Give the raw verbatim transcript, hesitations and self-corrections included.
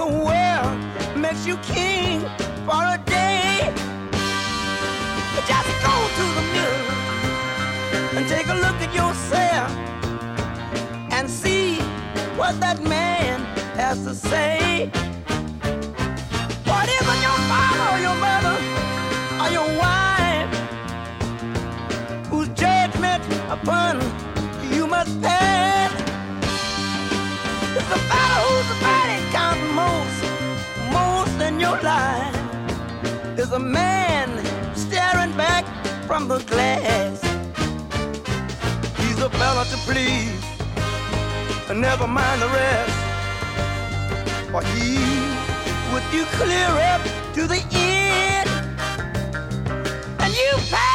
world makes you king for a day. Just go to the mirror and take a look at yourself and see what that man has to say. What isn't your father or your mother or your wife whose judgment upon you must pass? It's the fellow whose body counts most, most in your life. Is a man staring back from the glass. He's a fella to please, and never mind the rest. For he with you clear up to the end, and you pass.